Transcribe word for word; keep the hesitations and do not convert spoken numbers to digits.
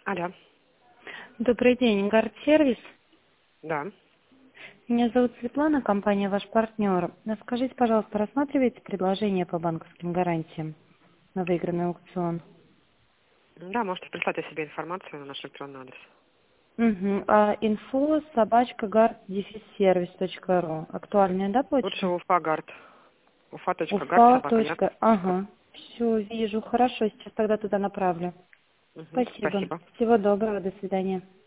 Алло. Добрый день, Гард-сервис. Да. Меня зовут Светлана, компания «Ваш партнер». Скажите, пожалуйста, рассматриваете предложение по банковским гарантиям на выигранный аукцион? Да, можете прислать о себе информацию на наш электронный адрес. Угу. А инфо собачка гард сервис точка ру. Актуальная, да, Лучше почта? уфагард. уфа.гард, Уфа. собака, я. Ага. Все, вижу. Хорошо, сейчас тогда туда направлю. Мгм, Спасибо. спасибо. Всего доброго, до свидания.